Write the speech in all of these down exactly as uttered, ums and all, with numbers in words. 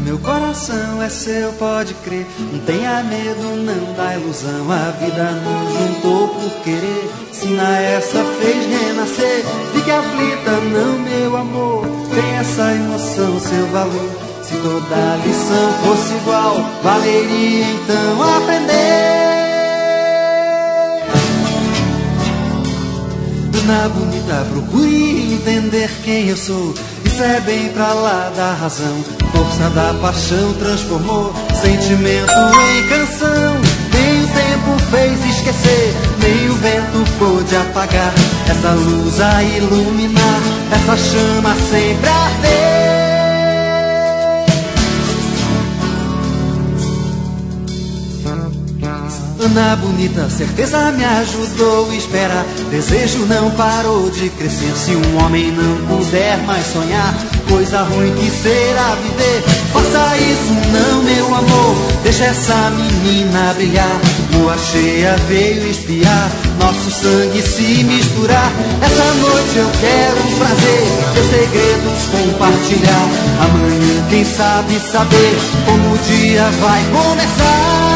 meu coração é seu, pode crer. Não tenha medo, não dá ilusão. A vida nos juntou por querer. Se na essa fez renascer, fique aflita, não, meu amor. Tem essa emoção, seu valor. Se toda lição fosse igual, valeria então aprender. Dona bonita, procure entender quem eu sou. Isso é bem pra lá da razão. Força da paixão transformou sentimento em canção. Nem o tempo fez esquecer, nem o vento pôde apagar essa luz a iluminar, essa chama sempre a arder. Ana bonita, certeza me ajudou a esperar. Desejo não parou de crescer. Se um homem não puder mais sonhar, coisa ruim que será viver. Faça isso não, meu amor, deixa essa menina brilhar. Lua cheia veio espiar, nosso sangue se misturar. Essa noite eu quero um prazer, teus segredos compartilhar. Amanhã quem sabe saber como o dia vai começar.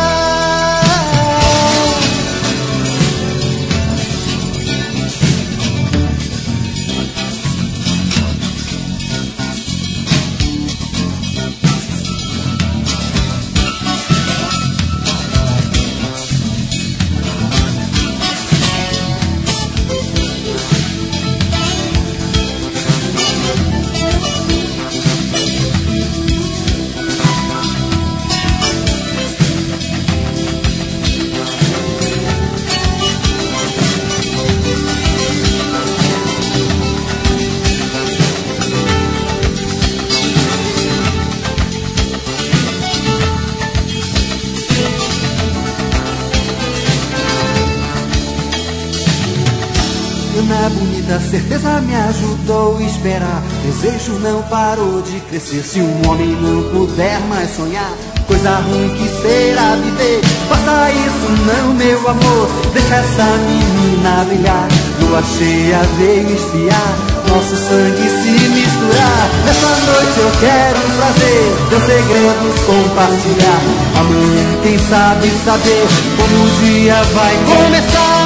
Ana bonita, certeza me ajudou a esperar. Desejo não parou de crescer. Se um homem não puder mais sonhar, coisa ruim que será viver. Faça isso não, meu amor, deixa essa menina brilhar. Lua cheia veio espiar, nosso sangue se misturar. Nessa noite eu quero um prazer, teus segredos compartilhar. Amanhã quem sabe saber como o dia vai começar.